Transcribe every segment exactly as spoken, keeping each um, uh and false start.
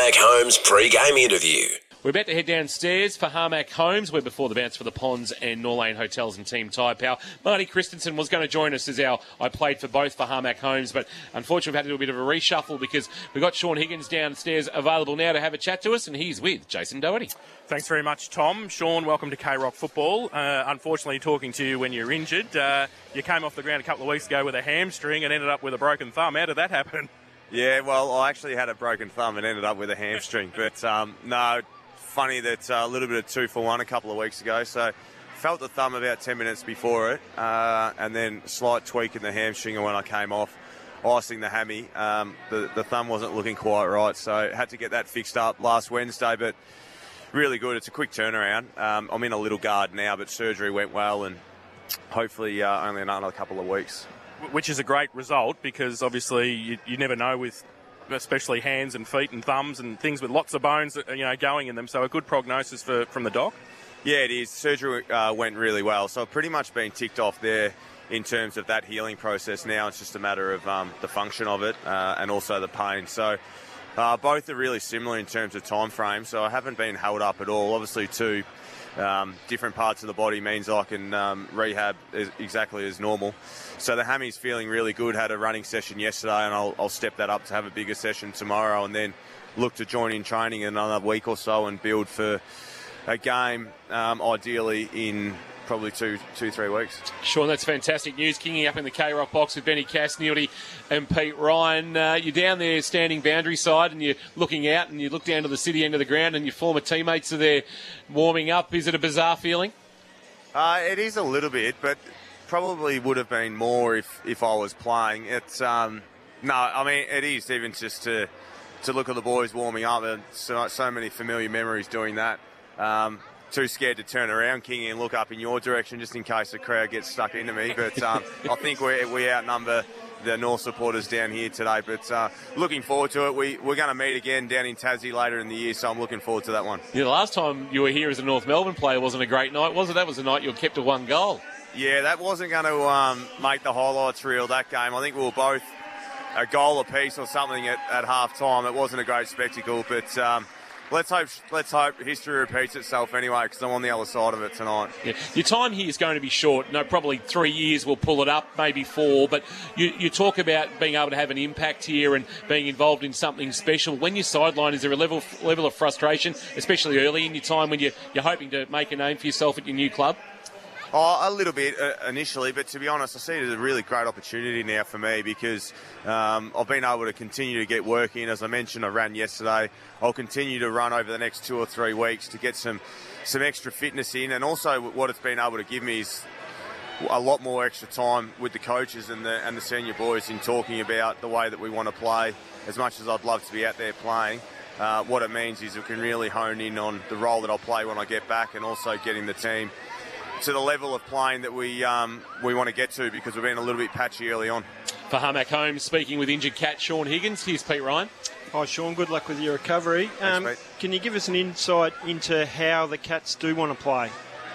Harmac Homes pre-game interview. We're about to head downstairs for Harmac Homes. We're before the bounce for the Ponds and Norlane Hotels and Team Tyre Power. Marty Christensen was going to join us as our I played for both for Harmac Homes, but unfortunately we've had to do a bit of a reshuffle because we've got Sean Higgins downstairs available now to have a chat to us, and he's with Jason Doherty. Thanks very much, Tom. Sean, welcome to K-Rock Football. Uh, unfortunately, talking to you when you're injured. Uh, you came off the ground a couple of weeks ago with a hamstring and ended up with a broken thumb. How did that happen? Yeah, well, I actually had a broken thumb and ended up with a hamstring. But, um, no, funny that uh, a little bit of two for one a couple of weeks ago. So felt the thumb about ten minutes before it, uh, and then slight tweak in the hamstring, and when I came off, icing the hammy, um, the, the thumb wasn't looking quite right. So had to get that fixed up last Wednesday, but really good. It's a quick turnaround. Um, I'm in a little guard now, but surgery went well, and hopefully uh, only another couple of weeks. Which is a great result because obviously you, you never know with especially hands and feet and thumbs and things with lots of bones, you know, going in them. So a good prognosis for from the doc. Yeah, it is. Surgery uh, went really well. So I've pretty much been ticked off there in terms of that healing process. Now it's just a matter of um, the function of it uh, and also the pain. So uh, both are really similar in terms of time frame. So I haven't been held up at all. Obviously, two um, different parts of the body means I can um, rehab as, exactly as normal. So the hammy's feeling really good. Had a running session yesterday, and I'll, I'll step that up to have a bigger session tomorrow, and then look to join in training in another week or so and build for a game, um, ideally in probably two, two, three weeks. Sean, that's fantastic news. Kinging up in the K-Rock box with Benny Cassnielty and Pete Ryan. Uh, you're down there standing boundary side and you're looking out and you look down to the city end of the ground and your former teammates are there warming up. Is it a bizarre feeling? Uh, it is a little bit, but probably would have been more if, if I was playing. It's um, no, I mean, it is even just to to look at the boys warming up, and so, so many familiar memories doing that. Um, too scared to turn around, Kingy, and look up in your direction just in case the crowd gets stuck into me. But um, I think we we outnumber the North supporters down here today. But uh, looking forward to it. We, we're going to meet again down in Tassie later in the year, so I'm looking forward to that one. Yeah, the last time you were here as a North Melbourne player wasn't a great night, was it? That was the night you were kept to one goal. Yeah, that wasn't going to um, make the highlights reel, that game. I think we were both a goal apiece or something at, at half-time. It wasn't a great spectacle, but um, let's hope let's hope history repeats itself anyway, because I'm on the other side of it tonight. Yeah. Your time here is going to be short. No, probably three years will pull it up, maybe four. But you, you talk about being able to have an impact here and being involved in something special. When you're sidelined, is there a level level of frustration, especially early in your time when you're, you're hoping to make a name for yourself at your new club? Oh, a little bit uh, initially, but to be honest, I see it as a really great opportunity now for me because um, I've been able to continue to get work in. As I mentioned, I ran yesterday. I'll continue to run over the next two or three weeks to get some, some extra fitness in, and also what it's been able to give me is a lot more extra time with the coaches and the and the senior boys in talking about the way that we want to play. As much as I'd love to be out there playing, uh, what it means is we can really hone in on the role that I'll play when I get back, and also getting the team to the level of playing that we um, we want to get to, because we've been a little bit patchy early on. For Harmac Homes, speaking with injured cat Sean Higgins, here's Pete Ryan. Hi Sean, good luck with your recovery. Um, Thanks, can you give us an insight into how the Cats do want to play?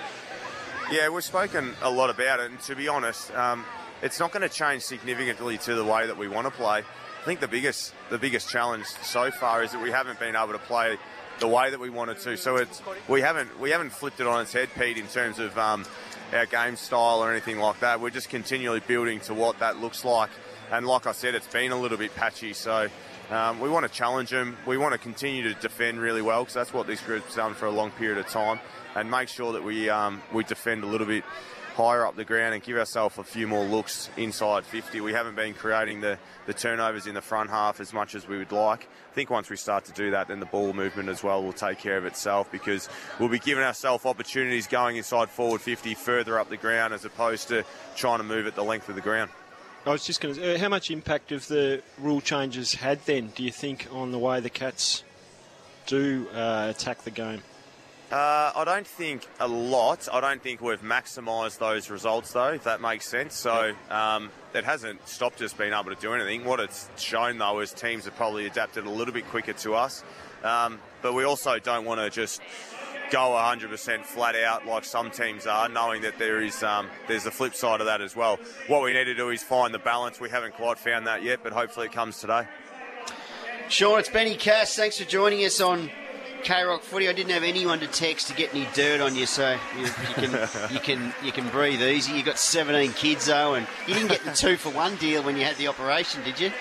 Yeah, we've spoken a lot about it, and to be honest, um, it's not going to change significantly to the way that we want to play. I think the biggest the biggest challenge so far is that we haven't been able to play the way that we wanted to. So it's we haven't we haven't flipped it on its head, Pete, in terms of um, our game style or anything like that. We're just continually building to what that looks like. And like I said, it's been a little bit patchy. So um, we want to challenge them. We want to continue to defend really well, because that's what this group's done for a long period of time, and make sure that we um, we defend a little bit higher up the ground and give ourselves a few more looks inside fifty. We haven't been creating the, the turnovers in the front half as much as we would like. I think once we start to do that, then the ball movement as well will take care of itself, because we'll be giving ourselves opportunities going inside forward fifty further up the ground, as opposed to trying to move at the length of the ground. I was just going to... Uh, how much impact have the rule changes had then, do you think, on the way the Cats do uh, attack the game? Uh, I don't think a lot. I don't think we've maximised those results, though, if that makes sense. So um, it hasn't stopped us being able to do anything. What it's shown, though, is teams have probably adapted a little bit quicker to us. Um, but we also don't want to just go one hundred percent flat out like some teams are, knowing that there is um, there's the flip side of that as well. What we need to do is find the balance. We haven't quite found that yet, but hopefully it comes today. Sean, it's Benny Cass. Thanks for joining us on K-Rock Footy. I didn't have anyone to text to get any dirt on you, so you, you can you can you can breathe easy. You got seventeen kids though, and you didn't get the two for one deal when you had the operation, did you?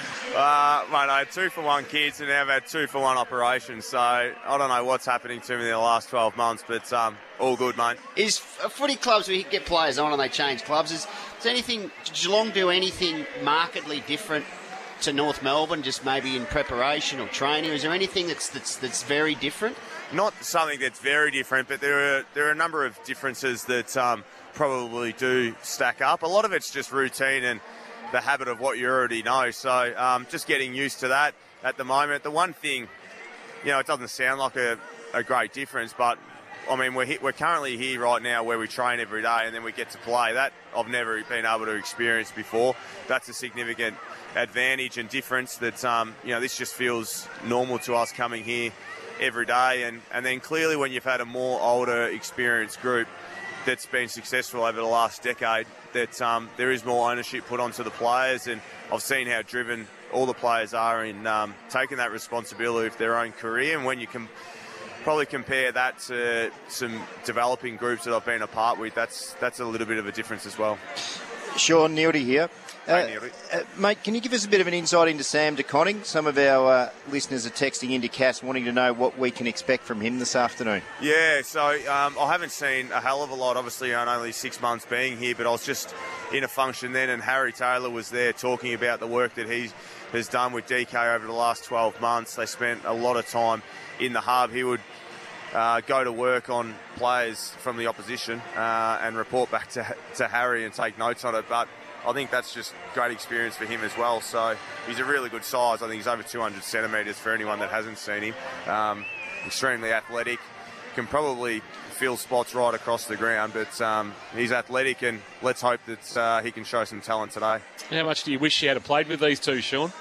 Uh, mate, I had two for one kids and now I've had two for one operations, so I don't know what's happening to me in the last twelve months, but um, all good, mate. Is uh, footy clubs, we get players on and they change clubs, is, is anything, did Geelong do anything markedly different to North Melbourne, just maybe in preparation or training? Is there anything that's that's that's very different? Not something that's very different, but there are there are a number of differences that um, probably do stack up. A lot of it's just routine and the habit of what you already know. So um, just getting used to that at the moment. The one thing, you know, it doesn't sound like a, a great difference, but I mean, we're he- we're currently here right now where we train every day and then we get to play. That I've never been able to experience before. That's a significant advantage and difference that, um, you know, this just feels normal to us coming here every day. And, and then clearly when you've had a more older, experienced group that's been successful over the last decade, that um, there is more ownership put onto the players. And I've seen how driven all the players are in um, taking that responsibility of their own career. And when you can probably compare that to some developing groups that I've been a part with, that's that's a little bit of a difference as well. Sean Neildy here. Uh, Hey, Neildy. uh, mate, can you give us a bit of an insight into Sam De Koning? Some of our uh, listeners are texting into Cass wanting to know what we can expect from him this afternoon. Yeah, so um, I haven't seen a hell of a lot, obviously, on only six months being here, but I was just in a function then, and Harry Taylor was there talking about the work that he has done with D K over the last twelve months. They spent a lot of time in the hub. He would uh, go to work on players from the opposition uh, and report back to, to Harry and take notes on it, but I think that's just great experience for him as well. So he's a really good size. I think he's over two hundred centimetres for anyone that hasn't seen him. Um, extremely athletic. Can probably fill spots right across the ground, but um, he's athletic, and let's hope that uh, he can show some talent today. How much do you wish you had played with these two, Sean?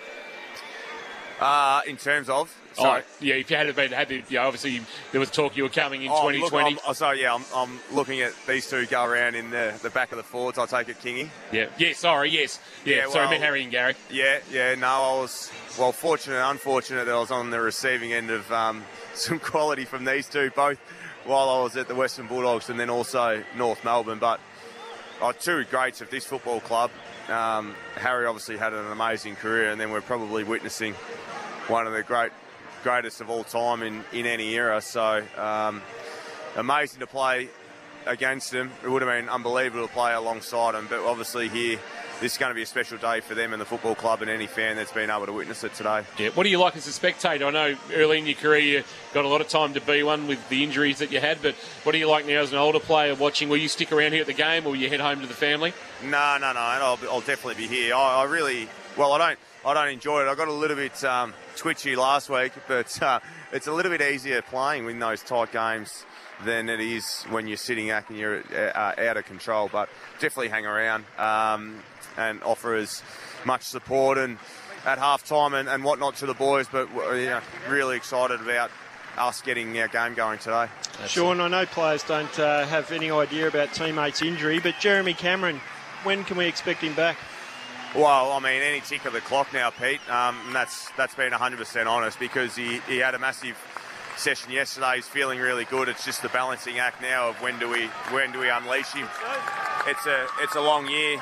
Uh, in terms of... Sorry. Oh, yeah, if you had been, had the, yeah, obviously there was talk you were coming in Oh, twenty twenty. Look, I'm, oh, sorry, yeah, I'm, I'm looking at these two go around in the, the back of the Fords. I'll take it, Kingy. Yeah, yeah, sorry, yes. Yeah, Yeah, sorry, I well- meant Harry and Gary. Yeah, yeah, no, I was, well, fortunate and unfortunate that I was on the receiving end of um, some quality from these two, both while I was at the Western Bulldogs and then also North Melbourne. But oh, two greats of this football club. Um, Harry obviously had an amazing career, and then we're probably witnessing one of the great greatest of all time in, in any era. So um, amazing to play against them. It would have been unbelievable to play alongside them, but obviously here this is going to be a special day for them and the football club and any fan that's been able to witness it today. Yeah, what do you like as a spectator? I know early in your career you got a lot of time to be one with the injuries that you had, but what do you like now as an older player watching? Will you stick around here at the game, or will you head home to the family? No, no, no, and I'll, I'll definitely be here. I, I really, well, I don't I don't enjoy it. I got a little bit um, twitchy last week, but uh, it's a little bit easier playing in those tight games than it is when you're sitting back and you're uh, out of control. But definitely hang around um, and offer as much support and at half time and, and whatnot to the boys. But you know, really excited about us getting our game going today. Sean, I know players don't uh, have any idea about teammates' injury, but Jeremy Cameron, when can we expect him back? Well, I mean, any tick of the clock now, Pete. Um, and that's that's been one hundred percent honest, because he, he had a massive session yesterday. He's feeling really good. It's just the balancing act now of when do we when do we unleash him. It's a it's a long year,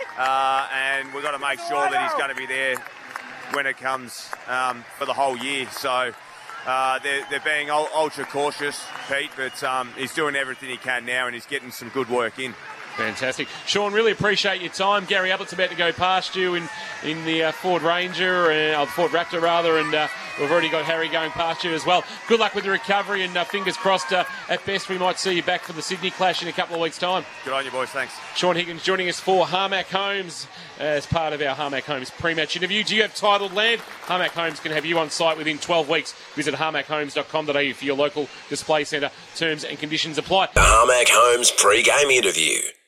uh, and we've got to make sure that he's going to be there when it comes um, for the whole year. So uh, they're, they're being ultra cautious, Pete, but um, he's doing everything he can now, and he's getting some good work in. Fantastic. Sean, really appreciate your time. Gary Abbott's about to go past you in, in the uh, Ford Ranger, uh, or the Ford Raptor rather, and uh, we've already got Harry going past you as well. Good luck with the recovery, and uh, fingers crossed, uh, at best we might see you back for the Sydney Clash in a couple of weeks' time. Good on you, boys. Thanks. Sean Higgins joining us for Harmac Homes uh, as part of our Harmac Homes pre-match interview. Do you have titled land? Harmac Homes can have you on site within twelve weeks. Visit harmac homes dot com dot a u for your local display centre. Terms and conditions apply. The Harmac Homes pre-game interview.